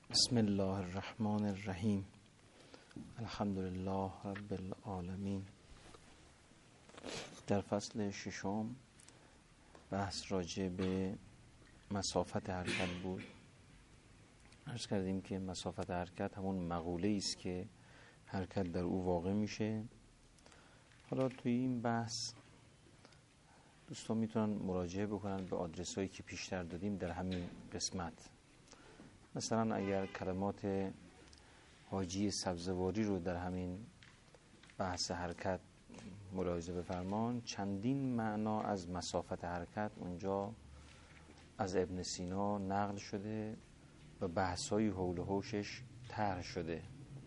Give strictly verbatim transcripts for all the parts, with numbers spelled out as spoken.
بسم الله الرحمن الرحیم. الحمد لله رب العالمین. در فصل ششم بحث راجع به مسافت حرکت بود. عرض کردیم که مسافت حرکت همون مقوله است که حرکت در او واقع میشه. حالا توی این بحث دوستان میتونن مراجعه بکنن به آدرس هایی که پیشتر دادیم در همین قسمت. مثلا اگر کلمات حاجی سبزواری رو در همین بحث حرکت ملاحظه بفرمان، چندین معنا از مسافت حرکت اونجا از ابن سینا نقل شده و بحث‌های حول و حوشش طرح شده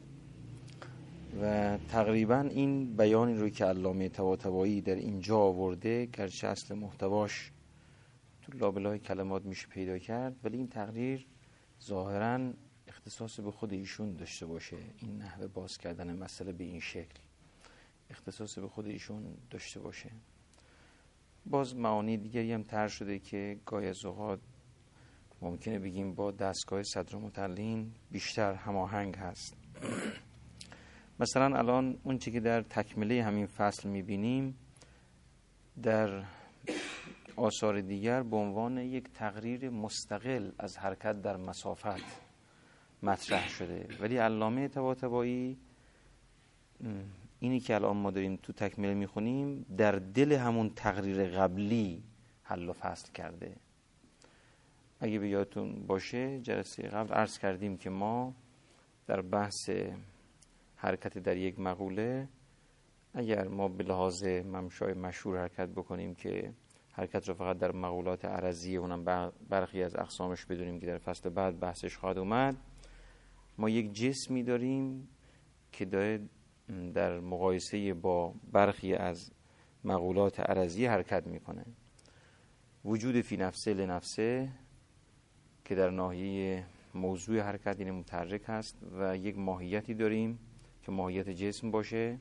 و تقریبا این بیانی رو که علامه طباطبایی در اینجا آورده، گرچه اصل محتواش تو لابلای کلمات میشه پیدا کرد، ولی این تقریر ظاهراً اختصاص به خود ایشون داشته باشه. این نحوه باز کردن مسئله به این شکل اختصاص به خود ایشون داشته باشه. باز معانی دیگری هم طرح شده که گاهی از اوقات ممکنه بگیم با دستگاه صدرالمتعلین بیشتر هماهنگ هست. مثلا الان اون چی که در تکمله همین فصل میبینیم در آثار دیگر به عنوان یک تقریر مستقل از حرکت در مسافت مطرح شده، ولی علامه طباطبایی اینی که الان ما داریم تو تکمیل میخونیم در دل همون تقریر قبلی حل و فصل کرده. اگه به یادتون باشه جلسه قبل عرض کردیم که ما در بحث حرکت در یک مقوله اگر ما به لحاظ ممشای مشهور حرکت بکنیم که حرکت رو فقط در مقولات عرضی اونم برخی از اقسامش بدونیم که در فصل بعد بحثش خواهد اومد، ما یک جسمی داریم که داره در مقایسه با برخی از مقولات عرضی حرکت میکنه. وجود فی نفسه لنفسه که در ناحیه موضوع حرکت این متحرک هست و یک ماهیتی داریم که ماهیت جسم باشه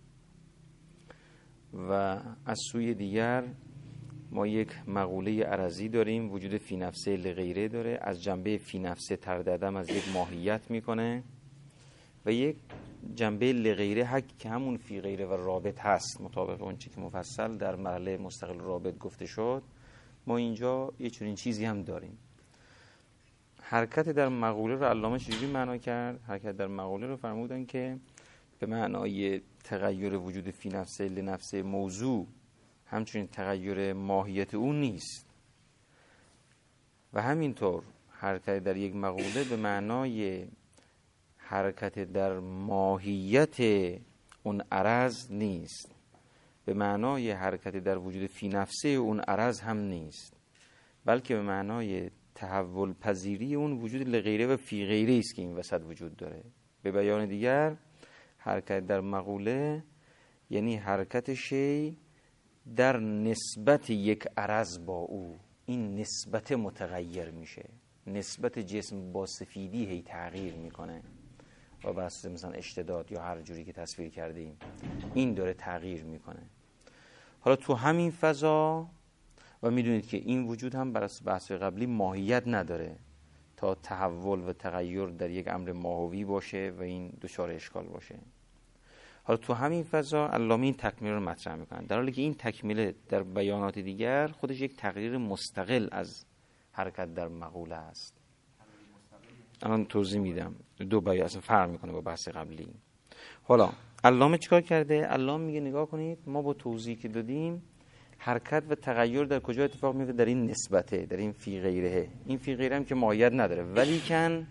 و از سوی دیگر ما یک مقوله عرضی داریم وجود فی نفسه لغیره داره، از جنبه فی نفسه ترددم از یک ماهیت میکنه و یک جنبه لغیره حق که همون فی غیره و رابط هست مطابق اون چی که مفصل در مرحله مستقل رابط گفته شد. ما اینجا یه چنین چیزی هم داریم. حرکت در مقوله رو علامه چجوری معنا کرد؟ حرکت در مقوله رو فرمودن که به معنای تغییر وجود فی نفسه لنفسه موضوع همچنین تغییر ماهیت اون نیست و همینطور حرکت در یک مقوله به معنای حرکت در ماهیت اون عرض نیست، به معنای حرکت در وجود فی نفسه اون عرض هم نیست، بلکه به معنای تحول پذیری اون وجود لغیره و فی غیره است که این وسط وجود داره. به بیان دیگر حرکت در مقوله یعنی حرکت شی در نسبت یک عرض با او، این نسبت متغیر میشه. نسبت جسم با سفیدی هی تغییر میکنه و بحث مثلا اشتداد یا هر جوری که تصویر کردیم این داره تغییر میکنه. حالا تو همین فضا و میدونید که این وجود هم بر اساس بحث قبلی ماهیت نداره تا تحول و تغییر در یک امر ماهوی باشه و این دچار اشکال باشه. حالا تو همین فضا علامه این تکمیل رو مطرح میکنن، در حالی که این تکمیل در بیانات دیگر خودش یک تقریر مستقل از حرکت در مقوله است. الان توضیح میدم. دو بیان اصلا فرق میکنه با بحث قبلی. حالا علامه چیکار کرده؟ علامه میگه نگاه کنید ما با توضیحی که دادیم حرکت و تغییر در کجا اتفاق میفته؟ در این نسبته، در این فی غیره. این فی غیره هم که ماهیت نداره ولی کن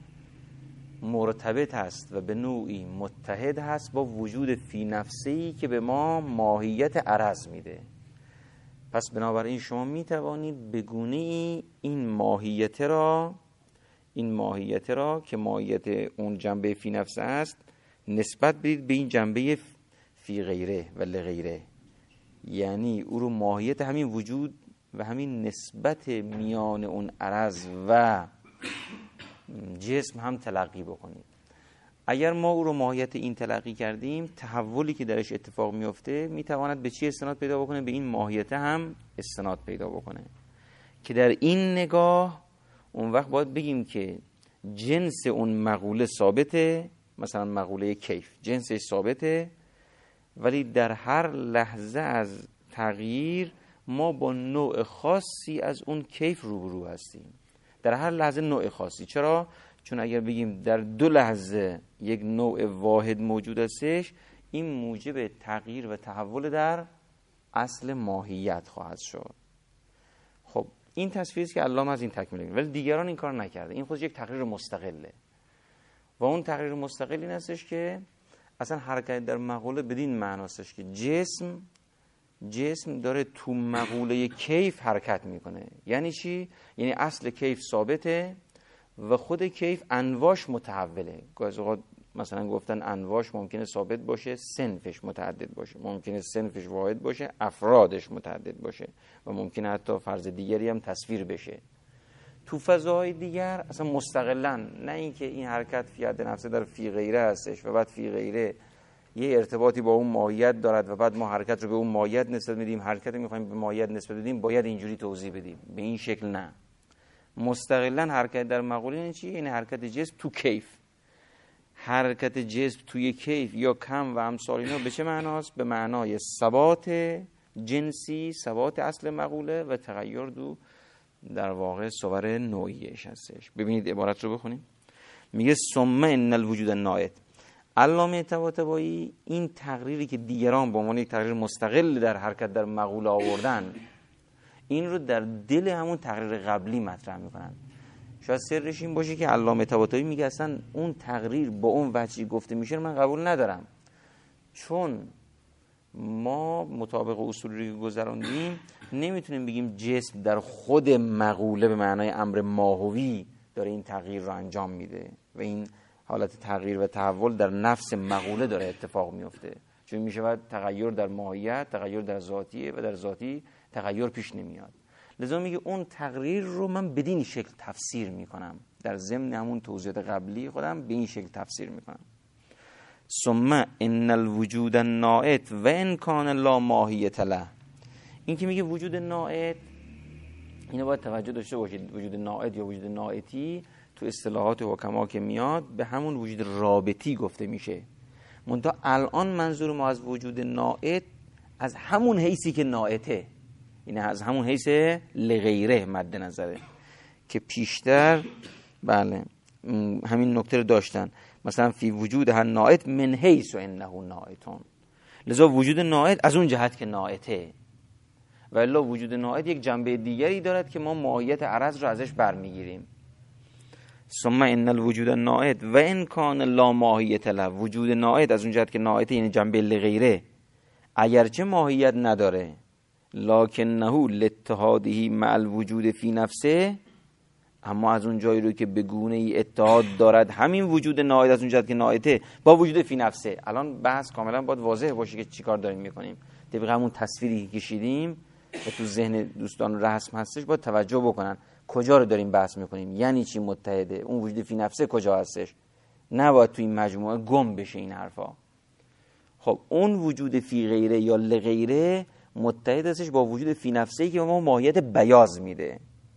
مرتبط هست و به نوعی متحد هست با وجود فی نفسه‌ای که به ما ماهیت عرض میده. پس بنابراین شما میتوانید به گونه‌ای این ماهیت را این ماهیت را که ماهیت اون جنبه فی نفسه است نسبت بدید به این جنبه فی غیره و لغیره، یعنی او رو ماهیت همین وجود و همین نسبت میان اون عرض و جسم هم تلقی بکنید. اگر ما او رو ماهیت این تلقی کردیم، تحولی که درش اتفاق میفته میتواند به چی استناد پیدا بکنه؟ به این ماهیت هم استناد پیدا بکنه که در این نگاه اون وقت باید بگیم که جنس اون مقوله ثابته، مثلا مقوله کیف جنسش ثابته، ولی در هر لحظه از تغییر ما با نوع خاصی از اون کیف روبرو هستیم. در هر لحظه نوع خاصی. چرا؟ چون اگر بگیم در دو لحظه یک نوع واحد موجود هستش، این موجب تغییر و تحول در اصل ماهیت خواهد شد. خب این تصویری است که علامه از این تکمیل می‌کنه، ولی دیگران این کار نکرده. این خودش یک تقریر مستقله و اون تقریر مستقلی هستش که اصلا حرکت در مقوله بدین معناستش که جسم جسم داره تو مقوله کیف حرکت میکنه. یعنی چی؟ یعنی اصل کیف ثابته و خود کیف انواش متحوله. گاهی اوقات مثلا گفتن انواش ممکنه ثابت باشه، صنفش متعدد باشه، ممکنه صنفش واحد باشه، افرادش متعدد باشه و ممکنه حتی فرض دیگری هم تصویر بشه. تو فضاهای دیگر اصلا مستقلاً، نه اینکه این حرکت فی حد نفسه در فی غیره هستش و بعد فی غیره یه ارتباطی با اون ماهیت دارد و بعد ما حرکت رو به اون ماهیت نسبت میدیم، حرکت رو میخوایم به ماهیت نسبت بدیم باید اینجوری توضیح بدیم. به این شکل نه. مستقلاً حرکت در مقوله یعنی چی؟ یعنی حرکت جسم تو کیف. حرکت جسم توی کیف یا کم و امثال اینا به چه معناست؟ به معنای ثبات جنسی، ثبات اصل مقوله و تغییر دو در واقع صور نوعیش هستش. ببینید عبارت رو بخونیم. میگه ثم ان الوجود النائط. علامه طباطبایی این تقریری که دیگران به عنوان یک تقریر مستقل در حرکت در مقوله آوردن، این رو در دل همون تقریر قبلی مطرح میکنن. شاید سرش این باشه که علامه طباطبایی میگه اصلا اون تقریر با اون وجهی گفته میشه من قبول ندارم، چون ما مطابق اصولی که گذراندیم نمیتونیم بگیم جسم در خود مقوله به معنای امر ماهوی داره این تغییر رو انجام میده و این حالت تغییر و تحول در نفس مقوله داره اتفاق میفته، چون میشه تغییر در ماهیت، تغییر در ذاتیه و در ذاتی تغییر پیش نمیاد. لذا میگه اون تقریر رو من بدین شکل تفسیر میکنم، در ضمن همون توضیحات قبلی خودم به این شکل تفسیر میکنم. ثم ان الوجود النائط و ان کان لا ماهیت له. این که میگه وجود نائط، اینو باید توجه داشته باشید. وجود نائط یا وجود نائطی تو اصطلاحات حکما که میاد به همون وجود رابطی گفته میشه. منتها الان منظور ما از وجود نائط از همون حیثی که نائطه، این از همون حیث لغیره مد نظره که پیشتر بله همین نکته رو داشتن. مثلا فی وجود هر نائط من حیث و انه نائطون. لذا وجود نائط از اون جهت که نائطه، و الا وجود نائط یک جنبه دیگری دارد که ما ماهیت عرض رو ازش برمیگیریم. ثم ان الوجود النائط و ان کان لا ماهیت له. وجود نائط از اون جهت که نائطه یعنی جنبه لغیره، اگرچه ماهیت نداره، لکنه لاتحاده مع الوجود فی نفسه، اما از اون جایی رو که به گونه ای اتحاد دارد همین وجود نائط از اون جهت که نائطه با وجود فی نفسه. الان بحث کاملا باید واضح باشه که چیکار داریم میکنیم. طبق همون تصویری که کشیدیم و تو ذهن دوستان رسم هستش باید توجه بکنن کجا رو داریم بحث میکنیم، یعنی چی متحده، اون وجود فی نفسه کجا هستش. نباید تو این مجموعه گم بشه این حرفا. خب اون وجود فی غیره یا لغیره متحد هستش با وجود فی نفسه که ما ماهیت بیاض میده.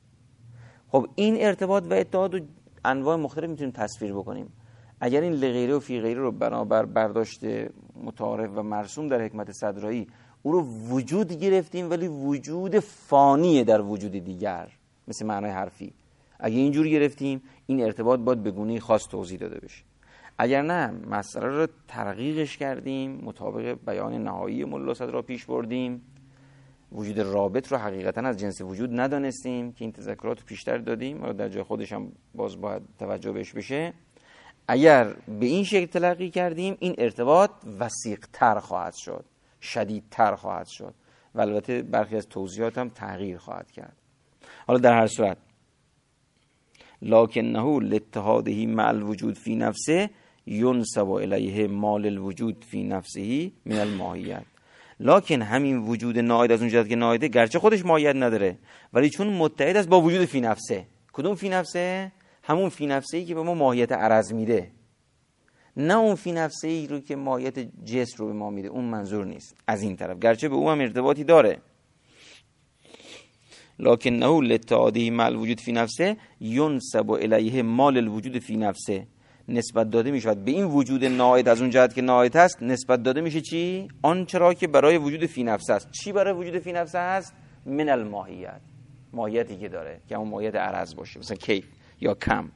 خب این ارتباط و اتحاد و انواع مختلف میتونیم تصویر بکنیم. اگر این لغیره و فی غیره رو بنابر برداشت متعارف و مرسوم در حکمت صدرایی او رو وجود گرفتیم، ولی وجود فانیه در وجود دیگر، مثل معنای حرفی. اگه اینجور گرفتیم این ارتباط باید به گونه خاص توضیح داده بشه. اگر نه مسئله رو ترقیقش کردیم، مطابق بیان نهایی ملا صدرا پیش بردیم، وجود رابط رو حقیقتا از جنس وجود ندانستیم که این تذکرات رو پیشتر دادیم و در جای خودش هم باز باید توجه بهش بشه. اگر به این شکل تلقی کردیم این ارتباط وثیق تر خواهد شد، شدید تر خواهد شد و البته برخی از توضیحات هم تغییر خواهد کرد. حالا در هر صورت لکنه لاتحاده مع الوجود فی نفسه ینسب الیه مال الوجود فی نفسه من الماهیت. لکن همین وجود نائط از اون جهت که نائطه گرچه خودش ماهیت نداره، ولی چون متحد است با وجود فی نفسه. کدوم فی نفسه؟ همون فی نفسه ای که به ما ماهیت عرض میده، نه اون فی نفسه ای رو که ماهیت جسم رو به ما میده. اون منظور نیست از این طرف، گرچه به او هم ارتباطی داره. لکنه لاتحاده مع الوجود فی نفسه ینسب الیه مال الوجود فی نفسه، نسبت داده می شود به این وجود ناید از اون جهت که ناید هست، نسبت داده میشه چی؟ آن چرا که برای وجود فی نفسه است. چی برای وجود فی نفسه هست؟ من الماهیت، ماهیتی که داره که اون ماهیت عرض باشه، مثلا کیف یا کم.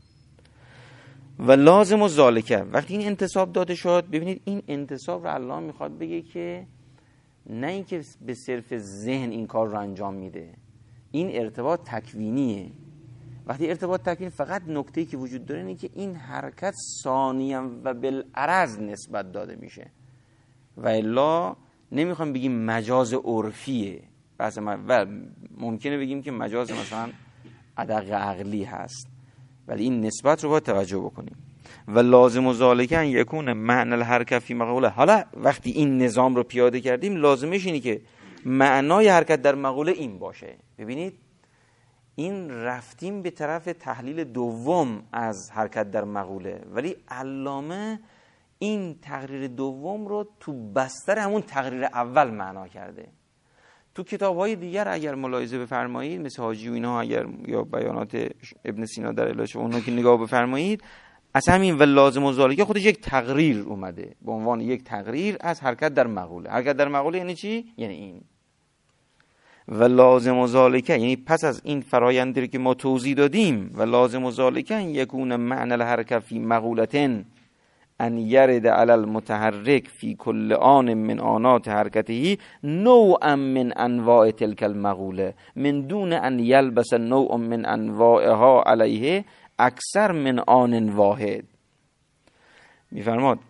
و لازم و ذالکه، وقتی این انتصاب داده شد، ببینید این انتصاب رو الله میخواد بگه که نه اینکه به صرف ذهن این کار رو انجام میده، این ارتباط تکوینیه. وقتی ارتباط تکوین، فقط نکته‌ای که وجود داره اینه که این حرکت ثانیاً و بالعرض نسبت داده میشه و الا نمیخوام بگیم مجاز عرفیه، بس و ممکنه بگیم که مجاز مثلا ادق عقلی هست، ولی این نسبت رو باید توجه بکنیم. و لازم و ذالکه ان یکون معنی الحرکت فی مقوله. حالا وقتی این نظام رو پیاده کردیم، لازمش اینه که معنای حرکت در مقوله این باشه. ببینید این رفتیم به طرف تحلیل دوم از حرکت در مقوله، ولی علامه این تقریر دوم رو تو بستر همون تقریر اول معنا کرده. تو کتاب‌های دیگر اگر ملاحظه بفرمایید، مثل حاجی و اینا، اگر یا بیانات ابن سینا در علاج اونها که نگاه بفرمایید، از همین و لازم و ذالکه خودش یک تقریر اومده به عنوان یک تقریر از حرکت در مقوله. حرکت در مقوله یعنی چی؟ یعنی این و لازم و ذالکه، یعنی پس از این فرایندی که ما توضیح دادیم، و لازم و ذالکه ان یکون معنی الحرکت فی مقولتن ان یرد علی المتحرک فی کل آن من آنات حرکته نوعا من انواع تلک المقوله من دون ان یلبس نوع من انواعها علیه اکثر من آن واحد. میفرماد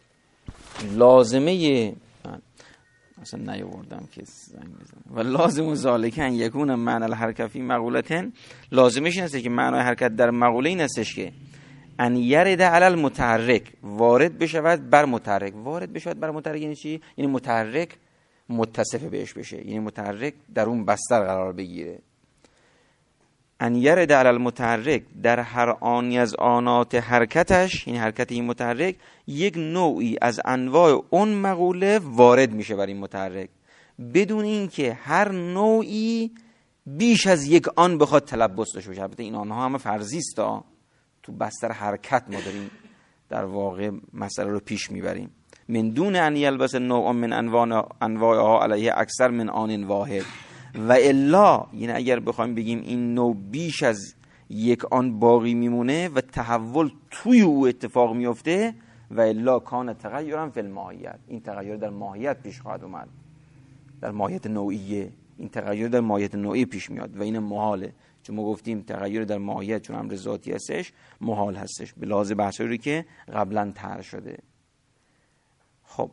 لازمه اصلا نیاوردم که زنگ بزنم. و لازم و ذالکه ان یکون معنی الحرکت فی مقولتن، لازمش این است که معنای حرکت در مقوله این استش که ان یرد علی المتحرک، وارد بشود بر متحرک. وارد بشود بر متحرک یعنی چی؟ یعنی متحرک متصف بهش بشه، یعنی متحرک در اون بستر قرار بگیره. ان یرد علی المتحرک، در هر آنی از آنات حرکتش، یعنی حرکت این متحرک، یک نوعی از انواع اون مقوله وارد میشه بر این متحرک، بدون اینکه هر نوعی بیش از یک آن بخواد تلبس داشته باشه. البته این آنها همه فرضی است، تو بستر حرکت ما داریم در واقع مسئله رو پیش میبریم. من دون ان یلبس نوع من انواع انواعها علیه اکثر من آن واحد. و الا، یعنی اگر بخوایم بگیم این نوع بیش از یک آن باقی میمونه و تحول توی او اتفاق میفته، و الا کان تغیرا فی الماهیت، این تغییر در ماهیت پیش خواهد اومد، در ماهیت نوعیه. این تغییر در ماهیت نوعی پیش میاد و این محاله، چون ما گفتیم تغییر در ماهیت چون امر ذاتی هستش محال هستش به لحاظ بحثایی که قبلا طرح شده. خب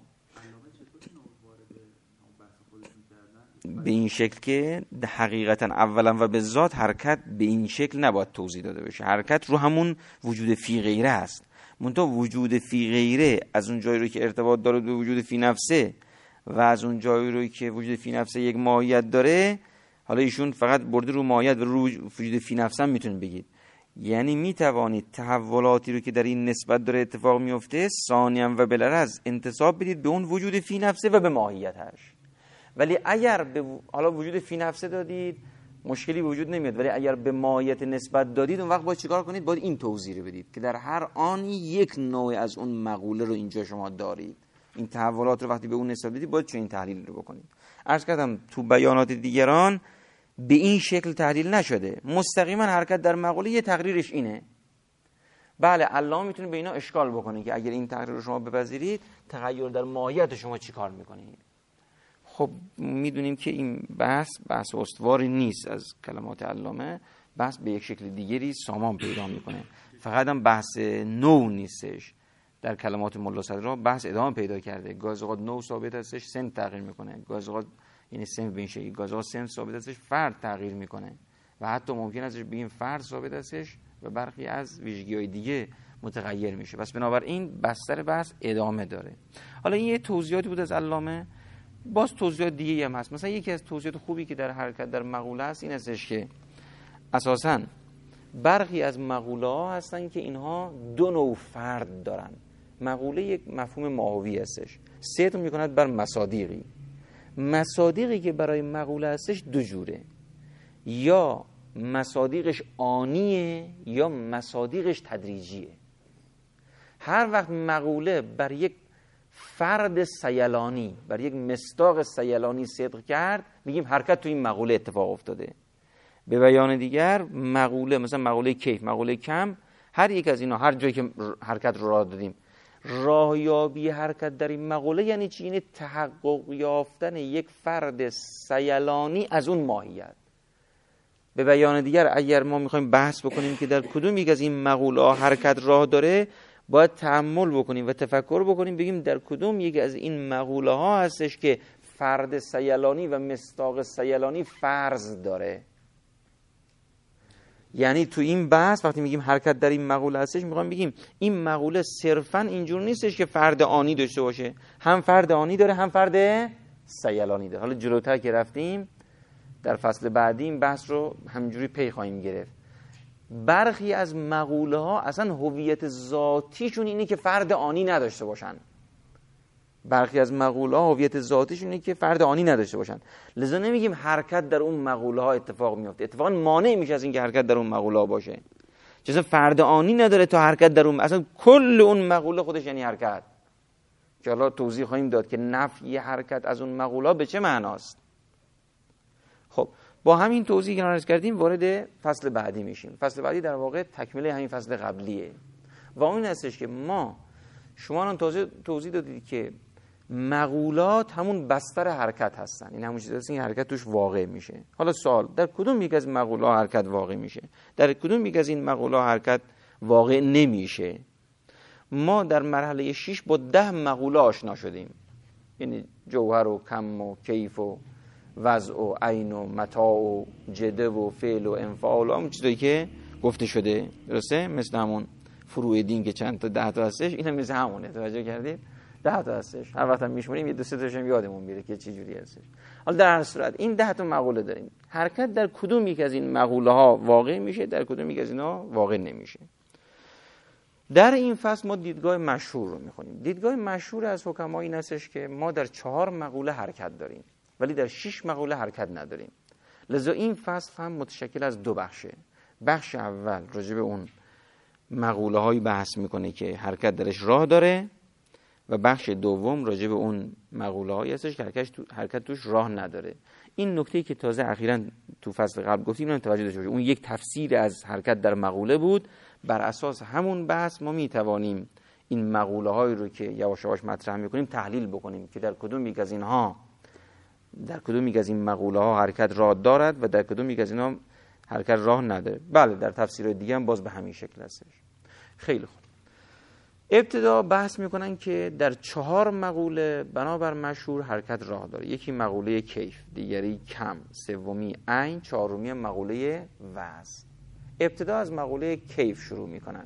به این شکل که حقیقتا اولا و به ذات حرکت به این شکل نباید توضیح داده بشه. حرکت رو همون وجود فی غیره است، منتها وجود فی غیره از اون جایی رو که ارتباط داره به وجود فی نفسه و از اون جایی رو که وجود فی نفسه یک ماهیت داره، حالا ایشون فقط برده رو ماهیت و رو وجود فی نفسه هم میتونید بگید. یعنی میتوانید تحولاتی رو که در این نسبت داره اتفاق میفته ثانیاً و بالعرض انتساب بدید به اون وجود فی نفسه و به ماهیتش. ولی اگر به حالا وجود فی نفسه دادید مشکلی وجود نمیاد، ولی اگر به ماهیت نسبت دادید اون وقت باید چیکار کنید؟ باید این توضیح رو بدید که در هر آنی یک نوع از اون مقوله رو اینجا شما دارید. این تحولات رو وقتی به اون نسبت بدید باید چه این تحلیل رو بکنید. عرض کردم تو بیانات دیگران به این شکل تحلیل نشده. مستقیما حرکت در مقوله یه تقریرش اینه. بله علامه میتونه به اینا اشکال بکنه که اگر این تقریر رو شما بپذیرید تغییر در ماهیت شما چیکار میکنید. خب میدونیم که این بحث بحث استواری نیست از کلمات علامه، بحث به یک شکل دیگری سامان پیدا میکنه. فقط هم بحث نو نیستش. در کلمات ملا صدرا بحث ادامه پیدا کرده. گاز اوقات نو ثابت هستش، سن تغییر میکنه. گاز اوقات یعنی سن به این شکلی، گاز اوقات سن ثابت هستش، فرد تغییر میکنه و حتی ممکن است بگیم فرد ثابت هستش و برخی از ویژگی‌های دیگه متغیر میشه. پس بنابراین بستر بحث ادامه داره. حالا این یه توضیحاتی بود از علامه، باز توضیحات دیگه هم هست. مثلا یکی از توضیحات خوبی که در حرکت در مقوله هست این هستش که اساساً برخی از مقوله ها هستن که اینها دو نوع فرد دارن. مقوله یک مفهوم ماهوی هستش، صدق میکند بر مصادیقی. مصادیقی که برای مقوله هستش دو جوره. یا مصادیقش آنیه یا مصادیقش تدریجیه. هر وقت مقوله بر یک فرد سیلانی، بر یک مصداق سیلانی صدق کرد، میگیم حرکت تو این مقوله اتفاق افتاده. به بیان دیگر مقوله، مثلا مقوله کیف، مقوله کم، هر یک از اینا، هر جایی که حرکت رو راه دادیم، راهیابی حرکت در این مقوله یعنی چی؟ یعنی تحقق یافتن یک فرد سیلانی از اون ماهیت. به بیان دیگر اگر ما میخوایم بحث بکنیم که در کدوم یک از این مقوله ها حرکت راه داره، باید تأمل بکنیم و تفکر بکنیم، بگیم در کدوم یک از این مقوله ها هستش که فرد سیلانی و مصداق سیلانی فرض داره. یعنی تو این بحث وقتی میگیم حرکت در این مقوله هستش، میخوایم بگیم این مقوله صرفاً اینجور نیستش که فرد آنی داشته باشه، هم فرد آنی داره هم فرد سیلانی داره. حالا جلوتر که رفتیم در فصل بعدی این بحث رو همینجوری پی خواهیم گرفت. برخی از مقوله ها اصلا هویت ذاتیشون اینه که فرد آنی نداشته باشن. برخی از مقوله ها هویت ذاتیشون اینه که فرد آنی نداشته باشن. لذا نمیگیم حرکت در اون مقوله ها اتفاق میفته، اتفاقا مانع میشه از اینکه حرکت در اون مقوله ها باشه. چون فرد آنی نداره تا حرکت در اون، اصلا کل اون مقوله خودش یعنی حرکت، که حالا توضیح خواهیم داد که نفی حرکت از اون مقوله ها به چه معناست. خب با همین توضیح که عرض کردیم وارد فصل بعدی میشیم. فصل بعدی در واقع تکمیل همین فصل قبلیه و اون هستش که ما شما الان توضیح توضیح دادید که مقولات همون بستر حرکت هستن، این همون چیزی هست این حرکت توش واقع میشه. حالا سوال، در کدوم یک از مقولات حرکت واقع میشه؟ در کدوم یک از این مقولات حرکت واقع نمیشه؟ ما در مرحله شش با ده مقوله آشنا شدیم، یعنی جوهر و کم و کیف و وضع و عین و متاع و جده و فعل و انفعال و همون چیزایی که گفته شده، درسته؟ مثل همون فروع دین که چند تا ده تا هستش، اینم مثل همونه. توجه کردید؟ ده تا هستش. هر وقت هم میشمونیم یه دو سه تاش هم یادمون میره که چه جوری هستش. حالا در هر صورت این ده تا مقوله داریم. حرکت در کدوم یک از این مقوله ها واقع میشه، در کدوم یک از اینا واقع نمیشه. در این فصل ما دیدگاه مشهور رو میخونیم. دیدگاه مشهور از حکما این هستش که ما در چهار مقوله حرکت داریم ولی در شش مقوله حرکت نداریم. لذا این فصل هم متشکل از دو بخشه. بخش اول راجع به اون مقوله هایی بحث میکنه که حرکت درش راه داره و بخش دوم راجع به اون مقوله هایی هستش که حرکت توش راه نداره. این نکته‌ای که تازه اخیراً تو فصل قبل گفتیم اینو توجه داشته باشید. اون یک تفسیر از حرکت در مقوله بود. بر اساس همون بحث ما میتوانیم این مقوله هایی رو که یواش یواش مطرح میکنیم تحلیل بکنیم که در کدوم یک از اینها در کدوم یک از این مقوله ها حرکت راه دارد و در کدوم یک از اینها حرکت راه نداره. بله در تفسیرهای دیگه هم باز به همین شکل هستش. خیلی خوب. ابتدا بحث میکنن که در چهار مقوله بنابر مشهور حرکت راه داره. یکی مقوله کیف، دیگری کم، سومی عین، چهارمی مقوله وضع. ابتدا از مقوله کیف شروع میکنن.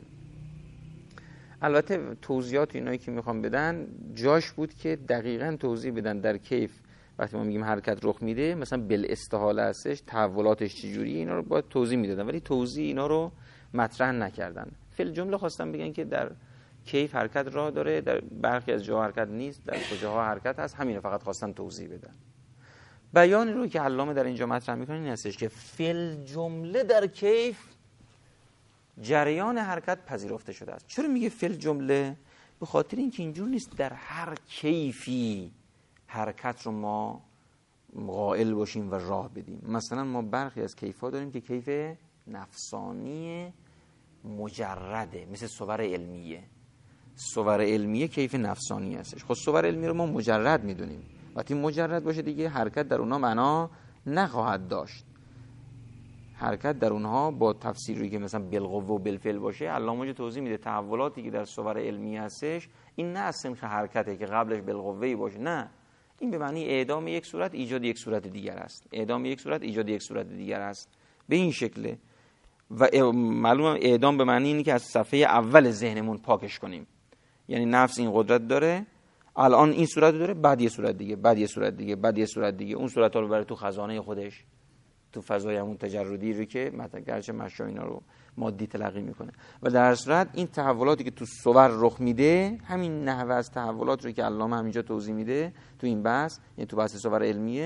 البته توضیحات اینایی که میخوام بدن جاش بود که دقیقاً توضیح بدن در کیف وقتی ما میگیم حرکت رخ میده مثلا بالاستحاله هستش، تحولاتش چجوریه، اینا رو باید توضیح میدادن ولی توضیح اینا رو مطرح نکردن. فی الجمله خواستم بگن که در کیف حرکت راه داره، در برخی از جاها حرکت نیست، در کجاها حرکت هست، همین رو فقط خواستن توضیح بدن. بیانی رو که علامه در اینجا مطرح میکنه این هستش که فی الجمله در کیف جریان حرکت پذیرفته شده است. چرا میگه فی الجمله؟ به خاطر اینکه اینجور نیست در هر کیفی حرکت رو ما قائل باشیم و راه بدیم. مثلا ما برخی از کیف‌ها داریم که کیف نفسانی مجرده، مثل صور علمیه. صور علمیه کیف نفسانی هستش. خب صور علمی رو ما مجرد میدونیم. وقتی مجرد باشه دیگه حرکت در اونها معنا نخواهد داشت. حرکت در اونها با تفسیری که مثلا بالقوه و بالفعل باشه، علامه توضیح میده تحولاتی که در صور علمی هستش این نه از سنخ حرکته که قبلش بالقوه‌ای باشه، نه، این به معنی اعدام یک صورت ایجاد یک صورت دیگر است. اعدام یک صورت ایجاد یک صورت دیگر است. به این شکله. و معلومه اعدام به معنی اینه که از صفحه اول ذهنمون پاکش کنیم. یعنی نفس این قدرت داره، الان این صورت داره، بعد یه صورت دیگه، بعد یه صورت دیگه، بعد یه صورت دیگه، اون صورت ها رو بره تو خزانه خودش، تو فضای همون تجردی رو که مثلا گرچه مشا اینا رو مادی تلقی میکنه. و در صورت این تحولاتی که تو صور رخ میده، همین نحوه از تحولات رو که علامه همینجا توضیح میده تو این بحث، یعنی تو بحث صور علمیه،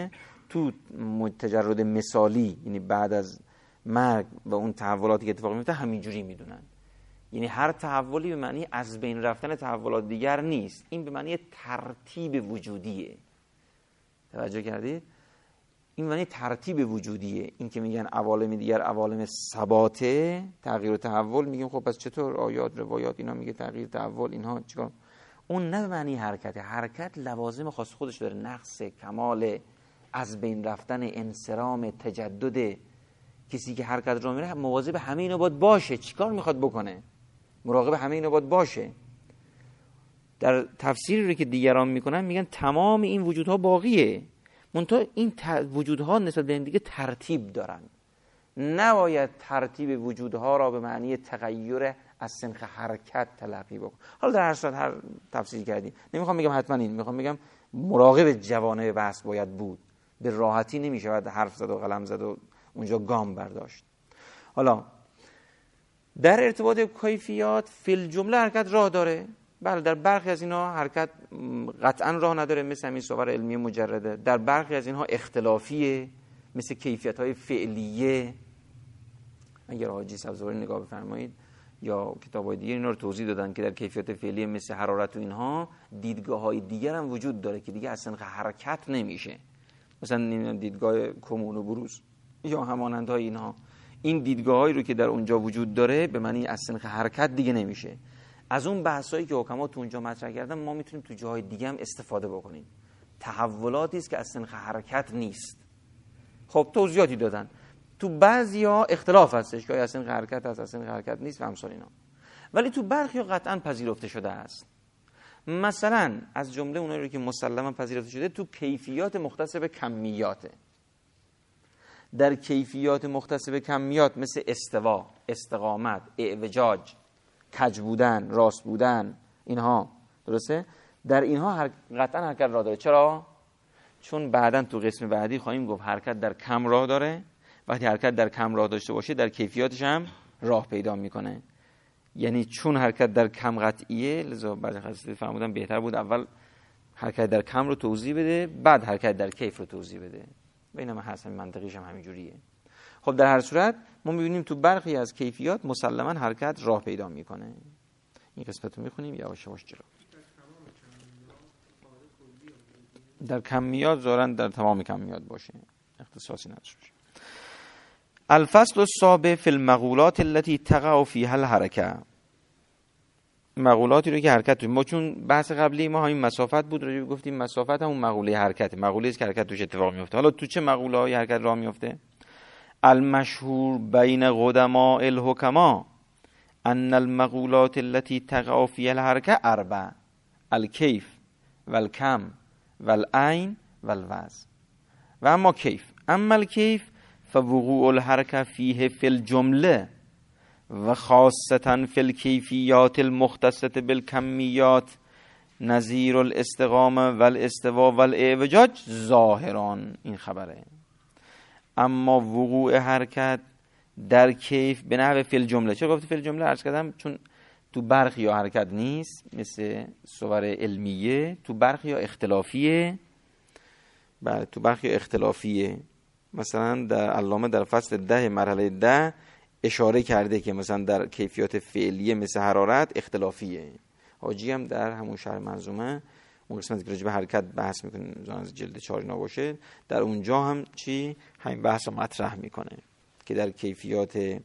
تو تجرد مثالی، یعنی بعد از مرگ و اون تحولاتی که اتفاق میفته همینجوری میدونن. یعنی هر تحولی به معنی از بین رفتن تحولات دیگر نیست، این به معنی ترتیب وجودیه. توجه کردید؟ این معنی ترتیب وجودیه. این که میگن عوالم دیگر عوالم ثباته، تغییر و تحول، میگیم خب پس چطور آیات روایات اینا میگه تغییر تحول، اینها چیکار؟ اون نه به معنی حرکته. حرکت لوازم خاص خودش داره، نقص، کمال، از بین رفتن، انصرام، تجدد. کسی که حرکت رو میره مواظب همه اینا باید باشه. چیکار میخواد بکنه؟ مراقب همه اینا باید باشه. در تفسیری رو که دیگران میکنن میگن تمام این وجودها باقیه، منتها این وجودها نسبت به این دیگه ترتیب دارن. نباید ترتیب وجودها را به معنی تغییر از سنخ حرکت تلقی بکن. حالا در هر صورت هر تفسیر کردیم، نمیخوام بگم حتما این، میخوام بگم مراقب جوانب بحث باید بود. به راحتی نمیشه باید حرف زد و قلم زد و اونجا گام برداشت. حالا در ارتباط کیفیات فی الجمله حرکت راه داره. بله در برخی از اینها حرکت قطعا راه نداره، مثل همین صور علمی مجرده. در برخی از اینها اختلافیه، مثل کیفیت‌های فعلیه. اگر حاجی سبزواری نگاه بفرمایید یا کتاب‌های دیگه اینا رو توضیح دادن که در کیفیت فعلیه مثل حرارت و اینها دیدگاه‌های دیگر هم وجود داره که دیگه اصلا حرکت نمیشه. مثلا دیدگاه کمون و بروز یا همانندهای اینها. این دیدگاه‌هایی رو که در اونجا وجود داره به معنی اصلا حرکت دیگه نمیشه. از اون بحثایی که حکما تو اونجا مطرح کردن ما میتونیم تو جاهای دیگه هم استفاده بکنیم. تحولاتی است که اصلا حرکت نیست. خب توضیحاتی دادن. تو بعضیا اختلاف هستش که اصلا حرکت هست، اصلا حرکت نیست و همسال اینا. ولی تو برخی قطعا پذیرفته شده است. مثلا از جمله اونایی رو که مسلما پذیرفته شده تو کیفیات مختص به کمیاته. در کیفیات مختص به کمیات مثل استوا، استقامت، اعوجاج، کج بودن، راست بودن، اینها درسته؟ در اینها قطعا حرکت راه داره. چرا؟ چون بعداً تو قسم بعدی خواهیم گفت حرکت در کم راه داره. وقتی حرکت در کم راه داشته باشه در کیفیاتش هم راه پیدا میکنه. یعنی چون حرکت در کم قطعیه، لذا بعد خاصیت فهمیدن بهتر بود اول حرکت در کم رو توضیح بده، بعد حرکت در کیف رو توضیح بده. بینما حسن منطقیش هم همینجوریه. خب در هر صورت ما می‌بینیم تو برخی از کیفیات مسلماً حرکت راه پیدا میکنه. این قسمت رو می‌خونیم یواش یواش جلو. در کمیات ظاهراً در تمام کمیات باشه، اختصاصی نداشته باشه. الفصل السابع فی المقولات التي تقع فيها الحركه. مقولاتی رو که حرکت توش، ما چون بحث قبلی ما همین مسافت بود، راجع گفتیم مسافت همون مقوله حرکت، مقوله است که حرکت توش اتفاق میفته. حالا تو چه مقوله های حرکت راه میفته؟ المشهور بین قدماء الحکما ان المقولات التي تقع فيها الحركه اربع: الكيف والكم والعين والوزن. و اما کیف، اما الكيف فوقوع الحركه فيه في الجمله و خاصتا فی الکیفیات المختصة بالکمیات نظیر الاستقامه والاستوا والاعوجاج ظاهران. این خبره. اما وقوع حرکت در کیف به نحو فی الجمله. چرا گفت فی الجمله؟ عرض کردم چون تو برخی ها حرکت نیست مثل صور علمیه، تو برخی ها اختلافیه. بله تو برخی ها اختلافیه. مثلا در علامه در فصل ده مرحله ده اشاره کرده که مثلا در کیفیات فعلیه مثل حرارت اختلافیه. حاجی هم در همون شرح منظومه اون قسمتی که راجع به حرکت بحث میکنه، از جلد چهار اینا باشه، در اونجا هم چی همین بحث رو مطرح میکنه که در کیفیات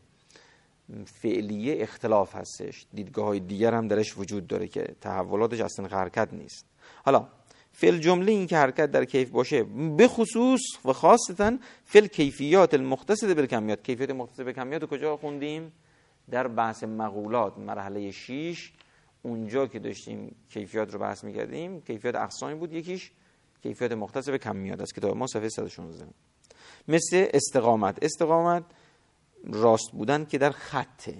فعلیه اختلاف هستش، دیدگاه های دیگر هم درش وجود داره که تحولاتش اصلا حرکت نیست. حالا فعل جمله این که حرکت در کیف باشه، به خصوص و خاصتا فعل کیفیات المختصه بالکمیات. کیفیت مختصه به کمیات رو کجا خوندیم؟ در بحث مقولات مرحله شش، اونجا که داشتیم کیفیات رو بحث می‌کردیم. کیفیت اقسامی بود، یکیش کیفیت مختصه به کمیات از کتاب ما صفحه صد و شانزده. مثل استقامت، استقامت راست بودن که در خطه.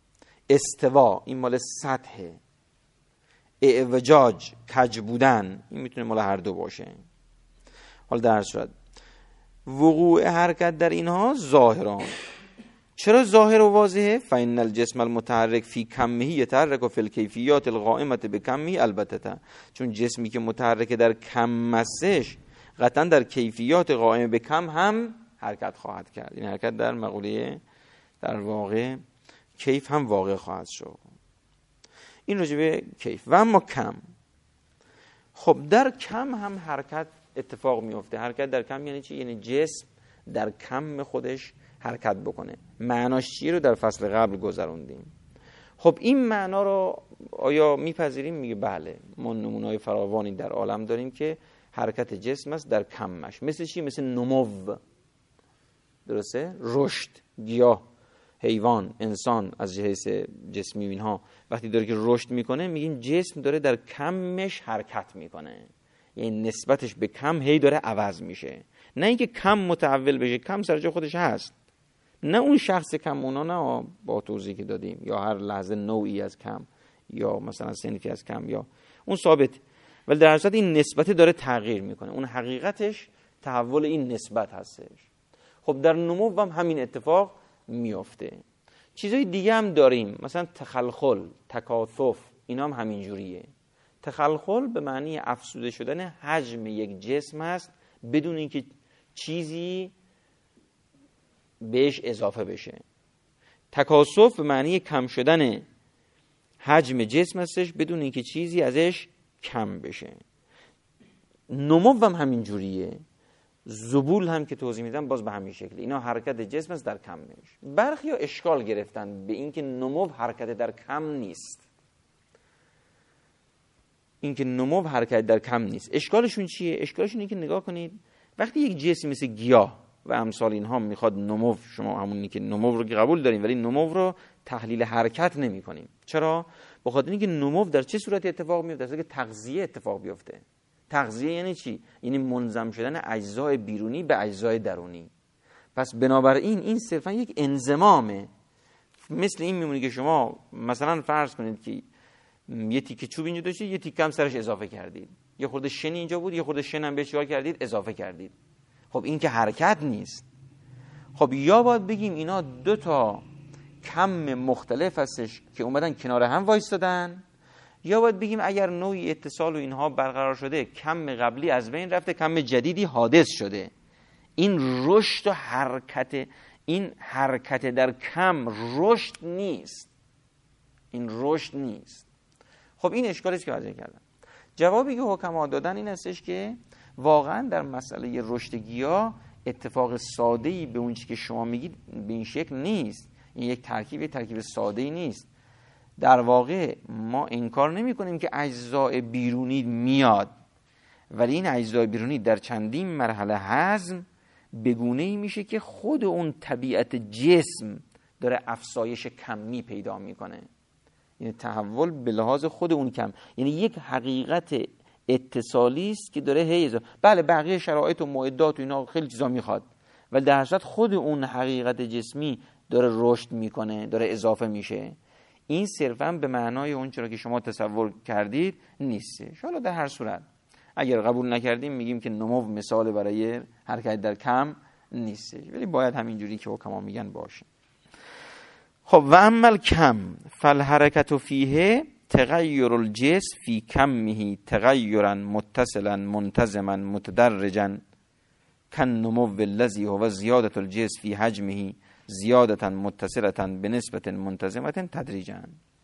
استوا این مال سطحه. اعوجاج کج بودن این میتونه مال هر دو باشه. حالا در هر صورت وقوع حرکت در اینها ظاهران. چرا ظاهر و واضحه؟ فإن الجسم المتحرك في كمه يتحرك في الكيفيات القائمة بكمه البته. چون جسمی که متحرک در کم مسش قطعا در کیفیات قائم به کم هم حرکت خواهد کرد. این حرکت در مقوله در واقع کیف هم واقع خواهد شد. این راجع به کیف. و اما کم، خب در کم هم حرکت اتفاق میفته. حرکت در کم یعنی چی؟ یعنی جسم در کم خودش حرکت بکنه. معناش چیه رو در فصل قبل گذروندیم. خب این معنا رو آیا میپذیریم؟ میگه بله، ما نمونه‌های فراوانی در عالم داریم که حرکت جسم است در کمش. مثل چی؟ مثل نمو، درسته؟ رشد. گیاه، حیوان، انسان از جهت جسمی اینها وقتی داره که رشد میکنه میگیم جسم داره در کمش حرکت میکنه، یعنی نسبتش به کم هی داره عوض میشه. نه اینکه کم متحول بشه، کم سر جای خودش هست، نه اون شخص کم، اونا نه، با توضیحی که دادیم، یا هر لحظه نوعی از کم، یا مثلا صنفی از کم، یا اون ثابت، ولی در اصل این نسبت داره تغییر میکنه. اون حقیقتش تحول این نسبت هستش. خب در نمو هم همین اتفاق میفته. چیزای دیگه هم داریم، مثلا تخلخل، تکاثف، اینا هم همین جوریه. تخلخل به معنی افزوده شدن حجم یک جسم هست بدون اینکه چیزی بهش اضافه بشه. تکاثف به معنی کم شدن حجم جسم هستش بدون اینکه چیزی ازش کم بشه. نمو هم همین جوریه. ذبول هم که توضیح میدم باز به همین شکل. اینا حرکت جسم است در کمش. برخی ها اشکال گرفتن به اینکه نمو حرکت در کم نیست. اینکه نمو حرکت در کم نیست. اشکالشون چیه؟ اشکالشون اینه که نگاه کنید وقتی یک جسم مثل گیاه و امثال اینها میخواد نمو، شما همونی که نمو رو که قبول داریم ولی نمو رو تحلیل حرکت نمی کنیم. چرا؟ به خاطر اینکه نمو در چه صورتی اتفاق میفته؟ در صورتی که تغذیه اتفاق بیفته. تغذیه یعنی چی؟ یعنی منضم شدن اجزای بیرونی به اجزای درونی. پس بنابراین این صرفا یک انضمامه. مثل این میمونه که شما مثلا فرض کنید که یه تیکه چوب اینجا داشتید، یه تیکه هم سرش اضافه کردید، یه خورده شن اینجا بود، یه خورده شن هم بهش چیکار کردید؟ اضافه کردید. خب این که حرکت نیست. خب یا باید بگیم اینا دو تا کم مختلف هستش که اومدن کنار هم وایستادن، یا باید بگیم اگر نوعی اتصال و اینها برقرار شده، کم قبلی از بین رفته، کم جدیدی حادث شده. این رشد و حرکت، این حرکت در کم رشد نیست. این رشد نیست. خب این اشکالی است که واضح کردم. جوابی که حکما دادن این هستش که واقعا در مسئله رشد گیاه اتفاق ساده‌ای به اون چیزی که شما میگید به این شکل نیست. این یک ترکیب ترکیب ساده‌ای نیست. در واقع ما انکار نمی کنیم که اجزای بیرونی میاد، ولی این اجزای بیرونی در چندین مرحله هضم به گونه‌ای میشه که خود اون طبیعت جسم داره افزایش کمی پیدا میکنه. یعنی تحول به لحاظ خود اون کم، یعنی یک حقیقت اتصالی است که داره هی اضافه. بله بقیه شرایط و معدات و اینا خیلی چیزا میخواد، ولی در حقیقت خود اون حقیقت جسمی داره رشد میکنه، داره اضافه میشه. این صرفا به معنای اون چرا که شما تصور کردید نیستش. حالا در هر صورت اگر قبول نکردیم میگیم که نمو مثال برای حرکت در کم نیستش، ولی باید همینجوری که حکما میگن باشه. خب و عمل کم فالحرکت فیه تغیر الجسم فی کمه تغیرا متصلا منتظما متدرجا کن نمو الذی هو زیادت الجسم فی حجمه زیادتا متصلتا به نسبت منتظمه تدریجا.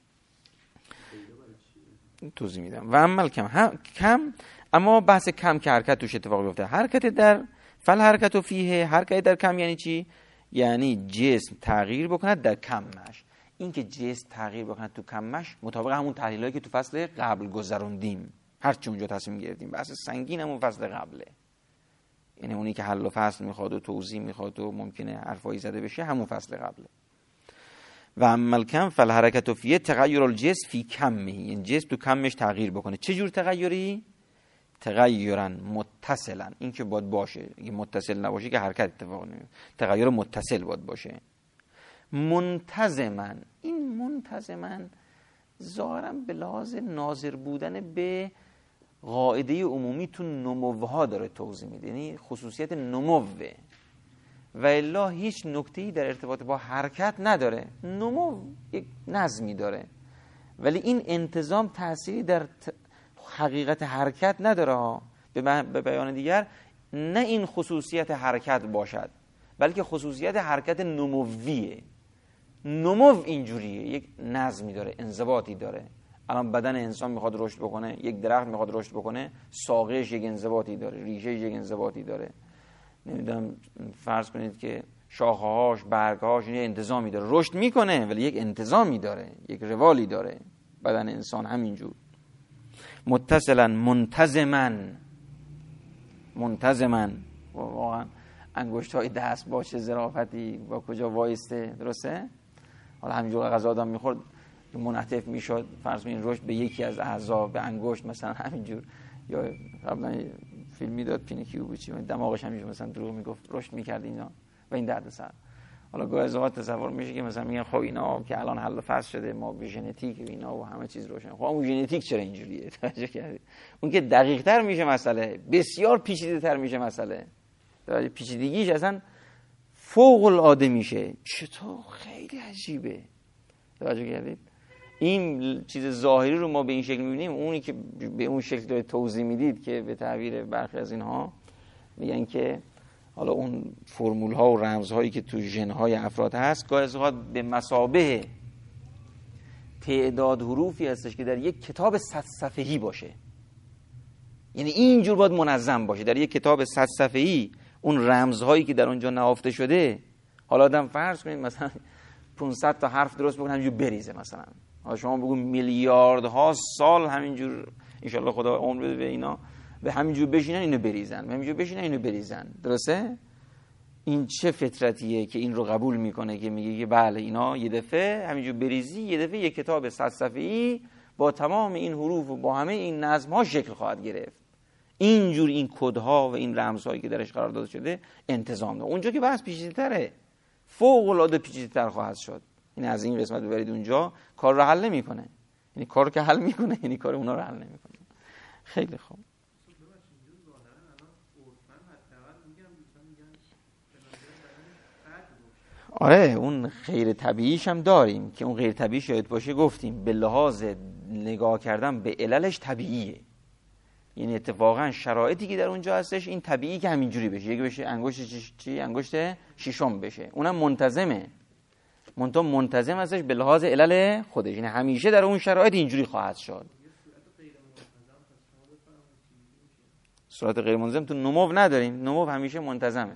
توضیح میدم. و عمل کم کم، اما بحث کم که حرکت توش اتفاق بیفته. حرکت در فل حرکت و فیه، حرکت در کم یعنی چی؟ یعنی جسم تغییر بکند در کمش. این که جسم تغییر بکند تو کمش مطابق همون تحلیلایی که تو فصل قبل گذروندیم، هر چی اونجا تصمیم گرفتیم، بحث سنگین همون فصل قبله. یعنی اونی که حل و فصل میخواد و توضیح میخواد و ممکنه حرفایی زده بشه همون فصل قبله. و عمل کم فل حرکت فیه تغییر الجسم فی کمه، یعنی جسم تو کمش تغییر بکنه. چه جور تغییری؟ تغییرا متصلا، این که باید باشه، اگه متصل نباشه که حرکت اتفاق نمیفته. تغییر متصل باید باشه. منتظما، این منتظما ظاهرا به لحاظ ناظر بودن به قاعده عمومی تو نموها داره توضیح میده، یعنی خصوصیت نموه و الا هیچ نکته‌ای در ارتباط با حرکت نداره. نمو یک نظمی داره ولی این انتظام تأثیری در حقیقت حرکت نداره ها. به بیان دیگر نه این خصوصیت حرکت باشد، بلکه خصوصیت حرکت نمویه. نمو اینجوریه، یک نظمی داره، انضباطی داره. الان بدن انسان میخواد رشد بکنه، یک درخت میخواد رشد بکنه، ساقش یک انضباطی داره، ریشهش یک انضباطی داره. نمیدونم فرض کنید که شاخه‌هاش، برگ‌هاش یه انتظامی داره، رشد میکنه ولی یک انتظامی داره، یک روالی داره. بدن انسان همینجور متصلا منتظما منتظما واقعا انگشت‌های دست با چه ظرافتی با کجا وایسته، درسته؟ حالا همینجور غذا آدم میخورد منعطف میشد، فرض کنید رشد به یکی از اعضا، به انگشت مثلا همینجور، یا قبلا فیلمی داد پینوکیو بود چی دماغش همینجور مثلا دروغ میگفت رشد میکرد اینا و این دردسر. حالا گاهی از اوقات تصور میشه که مثلا میگن خب اینا که الان حل و فصل شده ما به ژنتیک و اینا و همه چیز روشن. خب اون ژنتیک چرا اینجوریه؟ توجه کردید؟ اون که دقیق تر میشه مسئله، بسیار پیچیده تر میشه مسئله. توجه پیچیدگیش اصلا فوق العاده میشه. چطور؟ خیلی عجیبه. توجه کردید؟ این چیز ظاهری رو ما به این شکل می‌بینیم، اونی که به اون شکل داره توضیح میدید که به تعبیر برخی از اینها میگن که حالا اون فرمول ها و رمز هایی که تو ژن های افراد هست گاهی اوقات به مثابه تعداد حروفی هستش که در یک کتاب صد صفحه‌ای باشه. یعنی اینجور باید منظم باشه در یک کتاب صد صفحه‌ای اون رمزهایی که در اونجا نهفته شده. حالا آدم فرض کنید مثلا پانصد تا حرف درست بکنه همینجور بریزه، مثلا حالا شما بگو میلیاردها سال همینجور ان شاء الله خدا عمر بده به اینا به همینجور بشینن اینو بریزن، به همینجور بشینن اینو بریزن، درسته؟ این چه فطرتیه که این رو قبول میکنه که میگه که بله اینا یه دفعه همینجور بریزی یه دفعه یک کتاب صد صفحه‌ای با تمام این حروف و با همه این نظم‌ها شکل خواهد گرفت. اینجور این کدها و این رمزهایی که درش قرار داده شده انتظام داره. اونجا که بحث پیچیده‌تره، فوق العاده پیچیده‌تر خواهد شد. این از این قسمت ببرید اونجا کار رو حل نمیکنه. یعنی کارو که حل میکنه یعنی کار اونا رو حل نمیکنه. خیلی خوب. آره اون غیر طبیعیش هم داریم که اون غیر طبیعی شاید باشه، گفتیم به لحاظ نگاه کردن به عللش طبیعیه. یعنی اتفاقا شرایطی که در اونجا هستش این طبیعی که همینجوری بشه، یکی بشه انگشت چی انگشت ششم بشه، اونم منتظمه، منتها منتظم هستش به لحاظ علل خودش، یعنی همیشه در اون شرایط اینجوری خواهد شد. صورت غیر منتظم تو نمو نداریم، نمو همیشه منتظمه.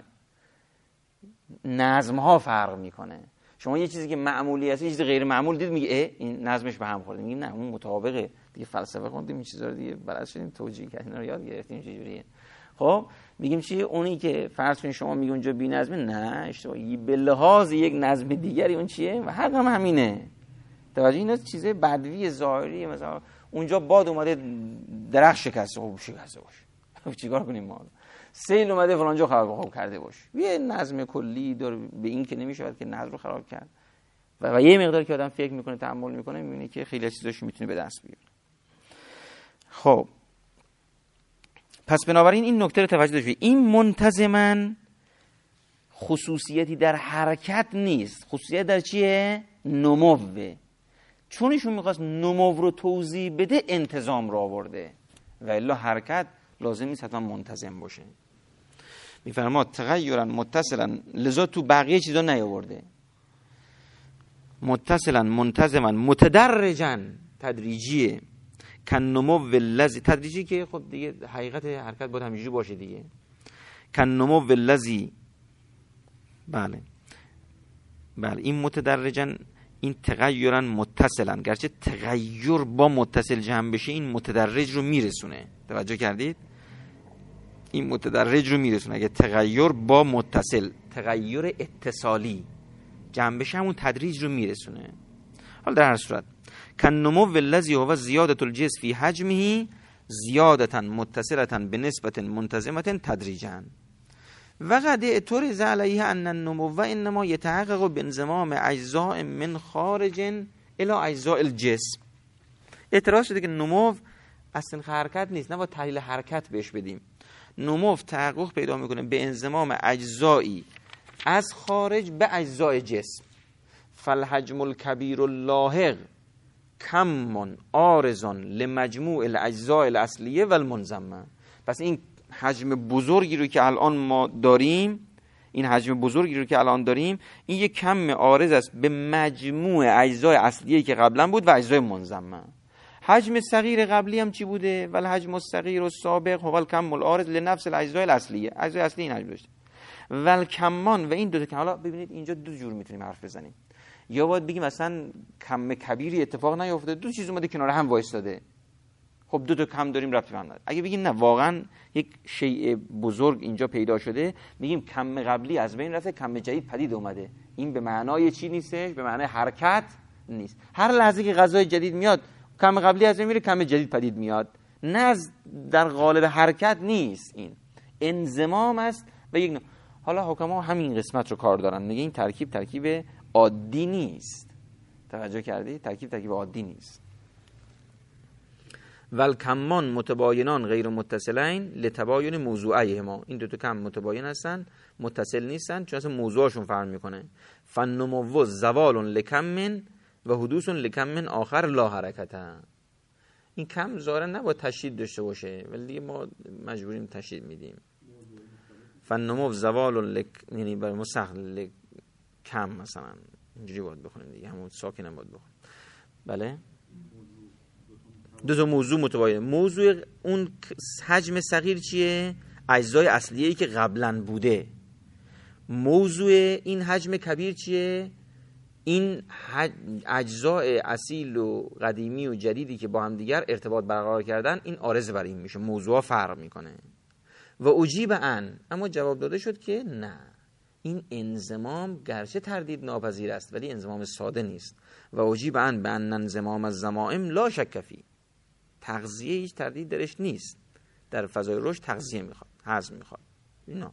نظم ها فرق میکنه. شما یه چیزی که معمولی هست یه چیز غیر معمول دید میگه اه این نظمش به هم خورده، میگه نه اون مطابقه. دیگه فلسفه خوندیم این چیزا رو دیگه بلد شدیم توجیه کردیم رو یاد گرفتیم چه جوریه. خب میگیم چی اونی که فرض کنید شما میگه اونجا بی‌نظمی، نه اشتباهی، به لحاظ یک نظم دیگری اون چیه و حق هم همینه. توجه اینا چیزه بدوی ظاهری، مثلا اونجا باد اومده درخت شکسته، خب شکسته باشه چیکار کنیم ما؟ سیل اومده فلان جا خراب کرده باش، یه نظم کلی داره، به این که نمیشه که نظم رو خراب کرد. و, و یه مقدار که آدم فکر میکنه تأمل میکنه میبینه که خیلی از چیزاش میتونه به دست بیاره. خب پس بنابراین این نکته رو توجه داشته. این منتظما خصوصیتی در حرکت نیست، خصوصیت در چیه؟ نموه. چون ایشون میخواست نمو رو توضیح بده انتظام رو آورده و الا حرکت لازم نیست حتما منتظم باشه. میفرماد تغیرا متصلا، لذا تو بقیه چیزا نیاورده. متصلا منتظما متدرجا، تدریجیه. کن نمو الذی، تدریجی که خب دیگه حقیقت حرکت باید همینجوری باشه دیگه. کن نمو الذی، بله بله این متدرجا، این تغیرا متصلا، گرچه تغییر با متصل جمع بشه این متدرج رو میرسونه. توجه کردید؟ این متدرج رو میرسونه. اگه تغییر با متصل، تغییر اتصالی جمع بشه همون تدریج رو میرسونه. حالا در هر صورت کن نمو الذی هو زیادة الجسم فی حجمه زیادة متصلة بنسبة منتظمة تدریجا و قد اعترض علیه ان النمو انما یتحقق بانضمام اجزاء من خارج الی اجزاء الجسم. اعتراض شده که نمو اصلا حرکت نیست، نه با تحلیل حرکت بهش بدیم. نمو تحقق پیدا میکنه به انضمام اجزایی از خارج به اجزای جسم. فالحجم الکبیر اللاحق کم عارض لمجموع الاجزاء الاصلیه و المنضمه. پس این حجم بزرگی رو که الان ما داریم، این حجم بزرگی رو که الان داریم، این یک کم عارض است به مجموع اجزای اصلیه که قبلا بود و اجزای منضمه. حجم صغیر قبلی هم چی بوده؟ ولی حجم الصغیر و سابق هو الکم العارض لنفس الاجزای الاصلیه. اجزای اصلی این حجم داشته. ول کمان و این دو تا کم. حالا ببینید اینجا دو جور میتونیم حرف بزنیم. یا باید بگیم مثلا کم کبیری اتفاق نیفتاده، دو چیز اومده کنار هم وایستاده. خب دو تا کم داریم ربطی به هم نداره. اگه بگیم نه واقعا یک شیء بزرگ اینجا پیدا شده، میگیم کم قبلی از بین رفته، کم جدید پدید اومده. این به معنای چی نیستش؟ به معنای حرکت نیست. هر لحظه که غذای جدید میاد، کم قبلی از بین میره، کم جدید پدید میاد. نه در قالب حرکت نیست، این انضمام است و یک نوع. حالا حکما همین قسمت رو کار دارن، میگه این ترکیب ترکیب عادی نیست. توجه کردی؟ ترکیب ترکیب عادی نیست. ول کمان متباینان غیر متصلین لتباین موضوعیهما. این دو تا کم متباین هستن، متصل نیستن، چون اصلا موضوعشون فرق میکنه. فنمو زوال لکم و حدوث لکم آخر لا حرکت. این کم ظاهرا نباید تشدید داشته باشه، ولی دیگه ما مجبوریم تشدید میدیم. فنمو زوال لک، یعنی برای ما سخت لک کم مثلا اینجوری باید بخونیم دیگه، همون ساکن هم باید بخونیم. بله دو تا موضوع متباین. موضوع اون حجم صغیر چیه؟ اجزای اصلیه‌ای که قبلا بوده. موضوع این حجم کبیر چیه؟ این اجزای اصیل و قدیمی و جدیدی که با هم دیگر ارتباط برقرار کردن، این عارض بر این میشه. موضوعا فرق میکنه. و اجیب ان، اما جواب داده شد که نه، این انضمام گرچه تردید ناپذیر است ولی انضمام ساده نیست. و اجیب ان به ان انضمام الضمائم لا شک فی. تغذیه هیچ تردید درش نیست. در فضای رشد تغذیه میخواد، هضم میخواد. اینا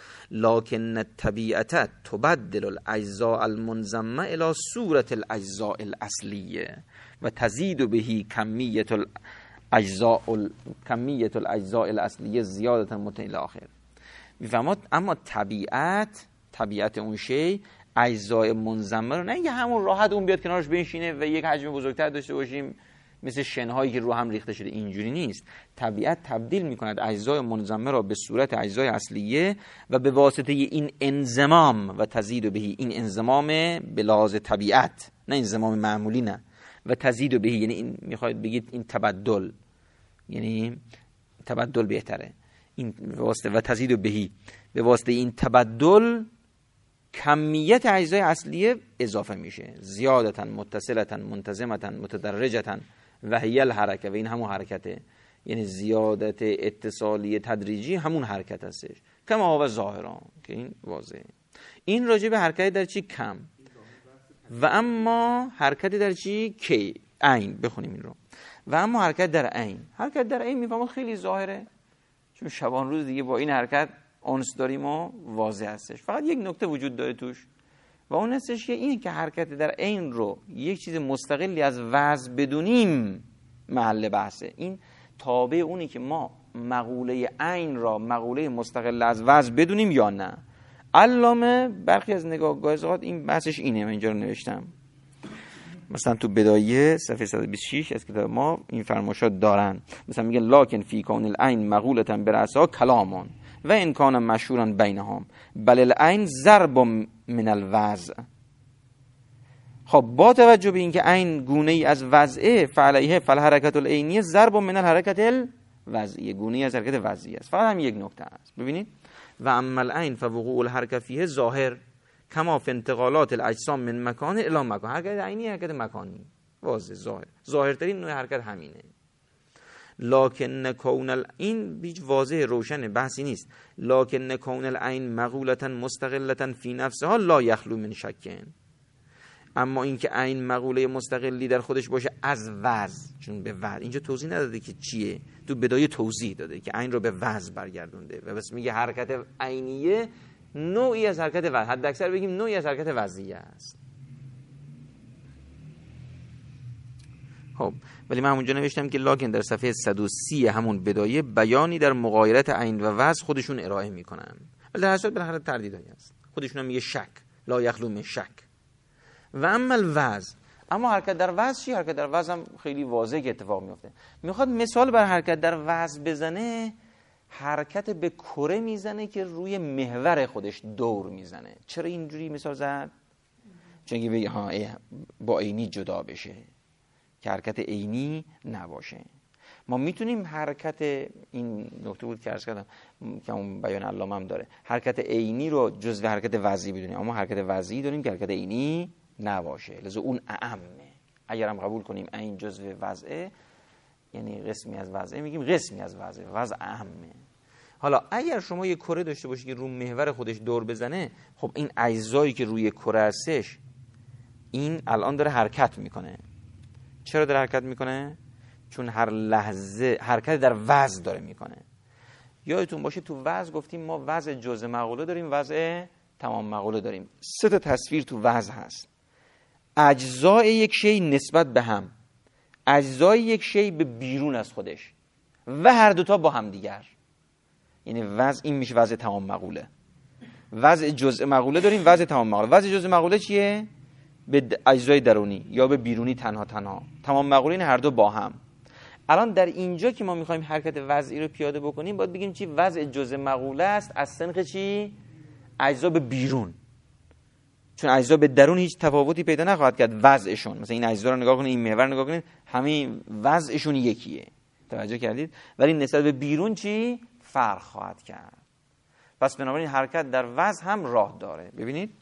لکن الطبیعت تبدل الاجزاء المنضمه الى صورت الاجزاء الاصلیه و تزید بهی کمیت الاجزاء کمیت الاجزاء الاصلیه زیادتا متن الی آخر. میفهمید؟ اما طبیعت طبیعت اون شی اجزاء منضمه رو نه اینکه همون راحت اون بیاد کنارش بنشینه و یک حجم بزرگتر داشته باشیم مثل شنهایی که رو هم ریخته شده. اینجوری نیست. طبیعت تبدیل میکند اجزای منضمه را به صورت اجزای اصلیه و به واسطه این انضمام و تزید بهی، این انضمام به لحاظ طبیعت، نه انضمام معمولی، نه، و تزید بهی یعنی این میخواید بگید این تبدل، یعنی تبدل بهتره، این واسطه و تزید بهی به واسطه این تبدل کمیت اجزای اصلیه اضافه میشه، زیادتا متصلتا منتظمتا متدرجتا و هی الحرکه، و این همون حرکته، یعنی زیادت اتصالی تدریجی همون حرکت هستش. کما هو ظاهرا، که این واضحه. این راجع به حرکت در چی؟ کم. و اما حرکت در چی؟ کی؟ عین. بخونیم این رو. و اما حرکت در عین، حرکت در عین میفهمید خیلی ظاهره، چون شبان روز دیگه با این حرکت اونس داریم و واضح هستش. فقط یک نکته وجود داره توش و اون هستش که این که حرکت در عین رو یک چیز مستقلی از وضع بدونیم محل بحثه. این تابع اونی که ما مقوله عین را مقوله مستقل از وضع بدونیم یا نه. علامه برخی از نگاهگاهات این بحثش اینه، من اینجا رو نوشتم مثلا تو بدایه صفحه صد و بیست و شش از کتاب ما این فرمایشات دارن. مثلا میگه لکن فی کون العین مقولتا برأسها کلامان و ان کان مشهورا بینهم بل العین ضرب من الوضع. خب با توجه به اینکه عین گونه ای از وضعه، فعلیه فالحرکت العینیه ضرب من الحرکت الوضعیه، گونه ای از حرکت وضعی است. فقط هم یک نکته است. ببینید و اما العین فوقوع الحرکت فیه ظاهر کما فی انتقالات الاجسام من مکان الی مکان. حرکت عینی حرکت مکانی، واضح ظاهر، ظاهرترین نوع حرکت همینه. لکن کون العین بیچ واضح روشن، بحثی نیست. لکن کون العین مقولتا مستقلتا فی نفسها لا یخلو من شکن. اما اینکه عین مقوله مستقلی در خودش باشه از وضع، چون به وضع اینجا توضیح نداده که چیه، تو بدایه توضیح داده که عین رو به وضع برگردونده و بس میگه حرکت عینیه نوعی از حرکت وضع، حد اکثر بگیم نوعی از حرکت وضعیه است. خب ولی من اونجا نوشتم که لاکن در صفحه صد و سی همون بدایه بیانی در مغایرت عین و وضع خودشون ارائه میکنن، ولی در اصل بالاخره تردیدایی است. خودشون هم میگه شک، لا یخلو من شک. و اما الوضع، اما حرکت در وضع چی؟ حرکت در وضع هم خیلی واضحه که اتفاق میفته. میخواد مثال بر حرکت در وضع بزنه، حرکت به کره میزنه که روی محور خودش دور میزنه. چرا اینجوری مثال زد؟ چون که بگی ها با عینی جدا بشه، که حرکت عینی نباشه. ما میتونیم حرکت، این نکته بود که عرض کردم که اون بیان علامه هم داره، حرکت عینی رو جزو حرکت وضعی بدونیم، اما حرکت وضعی داریم که حرکت عینی نباشه، لذا اون اعمه. اگر هم قبول کنیم این جزو وضعه، یعنی قسمی از وضعه، میگیم قسمی از وضعه، وضع اعمه. حالا اگر شما یه کره داشته باشید که رو محور خودش دور بزنه، خب این اجزایی که روی کره هستش این الان داره حرکت میکنه. چرا داره حرکت میکنه؟ چون هر لحظه حرکت در وضع داره میکنه. یادتون باشه تو وضع گفتیم ما وضع جزء مقوله داریم، وضع تمام مقوله داریم. سه تا تصویر تو وضع هست. اجزای یک شی نسبت به هم، اجزای یک شی به بیرون از خودش و هر دوتا با هم دیگر. یعنی وضع این میشه وضع تمام مقوله. وضع جزء مقوله داریم، وضع تمام مقوله. وضع جزء مقوله چیه؟ به اجزای درونی یا به بیرونی تنها تنها. تمام مقوله این هر دو با هم. الان در اینجا که ما میخوایم حرکت وضعی رو پیاده بکنیم، باید بگیم چی؟ وضع جزء مقوله است از سنخ چی؟ اجزا به بیرون. چون اجزا به درون هیچ تفاوتی پیدا نخواهد کرد وضعشون. مثلا این اجزا رو نگاه کنید، این محور نگاه کنید، همین وضعشون یکیه. توجه کردید؟ ولی نسبت به بیرون چی؟ فرق خواهد کرد. پس بنابراین حرکت در وضع هم راه داره. ببینید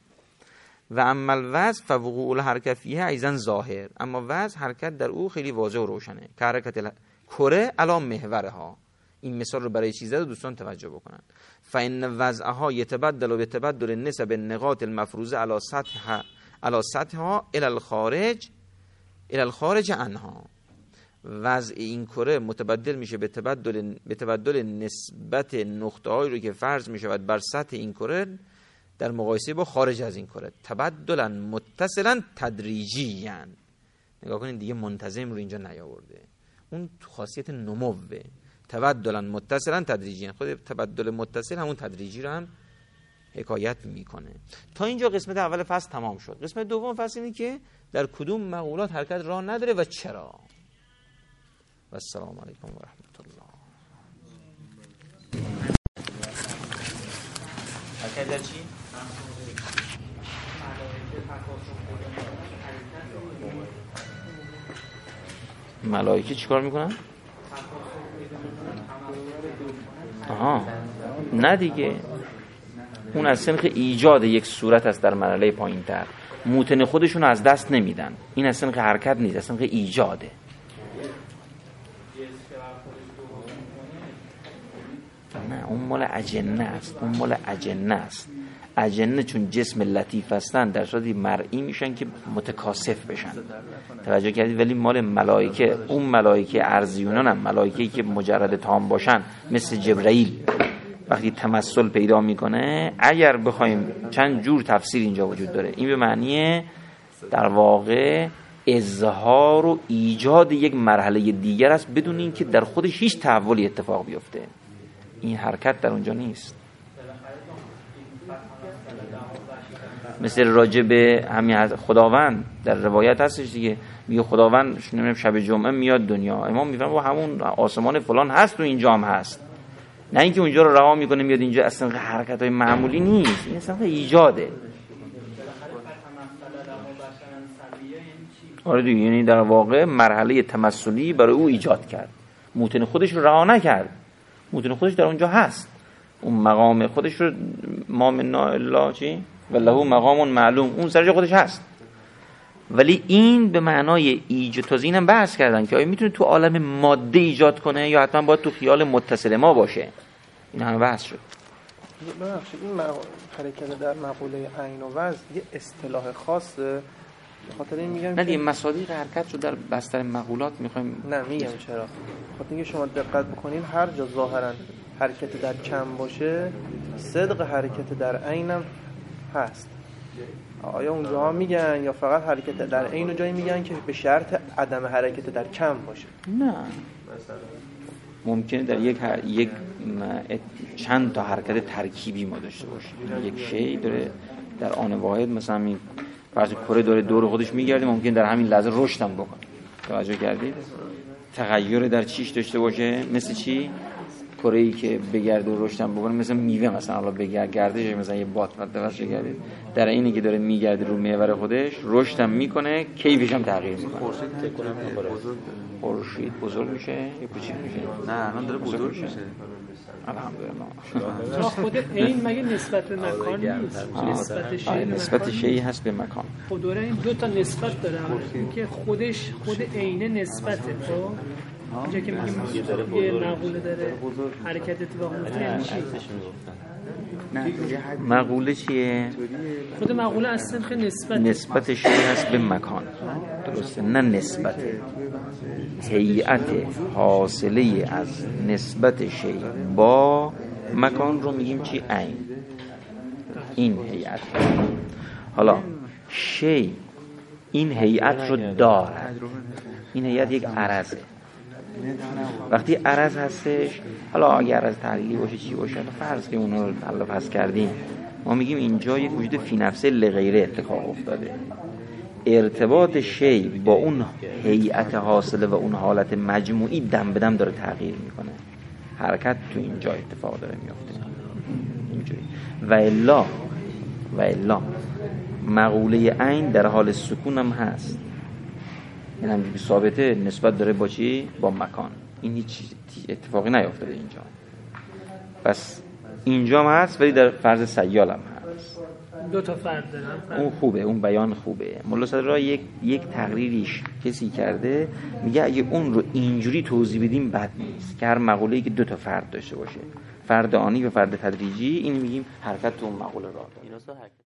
و اما الوضع فوقوع الحرکت فیه ایضا ظاهر، اما وضع حرکت در او خیلی واضح و روشنه که حرکت کره علی محورها. این مثال رو برای چیزا دوستان توجه بکنن. فان وضعها یتبدل و بتبدل نسب النقاط المفروضه علی سطح علی سطحها الی الخارج الی الخارج عنها. وضع این کره متبدل میشه به تبدل به تبدل نسبت نقطه هایی رو که فرض میشود بر سطح این کره در مقایسه با خارج از این کره، تبدلا متصلا تدریجیاً. نگاه کنید دیگه منتظم رو اینجا نیاورده، اون خاصیت نموه. تبدلا متصلا تدریجیاً، خود تبدل متصل همون تدریجی رو هم حکایت میکنه. تا اینجا قسمت اول فصل تمام شد. قسمت دوم فصل اینه که در کدوم مقولات حرکت راه نداره و چرا. و السلام علیکم و رحمت الله. حرکت در چی؟ ملائکه چیکار میکنن؟ آها نه دیگه، اون از سنخ ایجاد یک صورت است در مرحله پایین تر. موتن خودشون از دست نمیدن. این از سنخ حرکت نیست، از سنخ ایجاده. نه اون مال اجنه است، اون مال اجنه است. اجنه چون جسم لطیف هستن در صورتی مرئی میشن که متکاثف بشن. توجه کردید؟ ولی مال ملائکه، اون ملائکه ارضیونان هم ملائکه‌ای که مجرد تام باشن مثل جبرئیل وقتی تمثل پیدا میکنه، اگر بخوایم چند جور تفسیر اینجا وجود داره. این به معنی در واقع اظهار و ایجاد یک مرحله دیگر است بدون اینکه در خودش هیچ تحولی اتفاق بیفته. این حرکت در اونجا نیست. مثل راجع به همین خداوند در روایت هستش دیگه، میگه خداوند نمیدونم شب جمعه میاد دنیا، امام میفهمه با همون آسمان فلان هست و اینجا هم هست، نه اینکه اونجا رو رها میکنه میاد اینجا. اصلا حرکت‌های معمولی نیست، این اصلا ایجاده. آره دیگه، یعنی در واقع مرحله تمثلی برای او ایجاد کرد، موتن خودش رو رها نکرد، موتن خودش در اونجا هست، اون مقام خودش رو ما منا الا چی والله مقام معلوم، اون سر جای خودش هست. ولی این به معنای ایجاد، تازه اینم بحث کردن که آیا میتونه تو عالم ماده ایجاد کنه یا حتما باید تو خیال متصل ما باشه. این همه بحث شد. ببخشید این حرکت در مقوله عین و وضع یه اصطلاح خاصه، به خاطر این میگم نه دیگه مصادیق حرکت رو در بستر مقولات میخوایم. نه میگم چرا، خاطر اینکه شما دقت بکنین هر جا ظاهرا حرکت در کم باشه صدق حرکت در عینم هست. آیا اونجا میگن یا فقط حرکت در عین جایی میگن که به شرط عدم حرکت در کم باشه؟ نه ممکنه در یک هر... یک چند تا حرکت ترکیبی ما داشته باشیم. یک شی داره در آن واحد، مثلا این فرض کره داره دور خودش میگرده، ممکن در همین لحظه رشد هم بکنه. توجه کردید؟ تغییر در چیش داشته باشه، مثل چی؟ کره‌ای که بگرده و رشد بکنه، مثلا میوه مثلا حالا بگرد گردش مثلا یه باد واسه گردید، در اینی که داره میگرده رو محور خودش رشد هم میکنه، کیفش هم تغییر میکنه. خورشید فکر کنم بزرگ خورشید بزرگ میشه یا کوچیک میشه؟ نه الان داره بزرگ میشه. الحمدلله. خود این مگه نسبت به مکان نیست؟ نسبت شیء نسبت شیء هست به مکان. خود داره این دو تا نسبت داره، اینکه خودش خود عینه نسبته. خب اینجا که میگیم یه مقوله داره حرکت اتفاق میفته یعنی چی؟ مقوله چیه؟ خود مقوله اصلا خیلی نسبت نسبت شیء هست به مکان، درسته؟ نه نسبت هیئت حاصله از نسبت شیء با مکان رو میگیم چی؟ عین. این هیئت. حالا شیء این هیئت رو دارد، این هیئت یک عرضه. وقتی عرض هستش، حالا اگر عرض تعلیلی باشه چی باشه، فرض که اون رو حالا پس کردیم، ما میگیم اینجا یک وجود فی نفسه لغیره اتفاق افتاده. ارتباط شیء با اون هیئت حاصله و اون حالت مجموعی دم به دم داره تغییر میکنه، حرکت تو اینجا اتفاق داره میفته اینجوری. و الا و الا مقوله عین در حال سکون هم هست، این هم ثابته نسبت داره با چی؟ با مکان. این هیچ اتفاقی نیفتاده اینجا، پس اینجا هم هست ولی در فرض سیال هم هست. دو تا فرد دارن. اون خوبه، اون بیان خوبه. مولا صدرا یک یک تقریریش کسی کرده، میگه اگه اون رو اینجوری توضیح بدیم بد نیست که هر مقوله‌ای که دو تا فرد داشته باشه، فرد آنی و فرد تدریجی، این میگیم حرکت تو اون مقوله راه داره.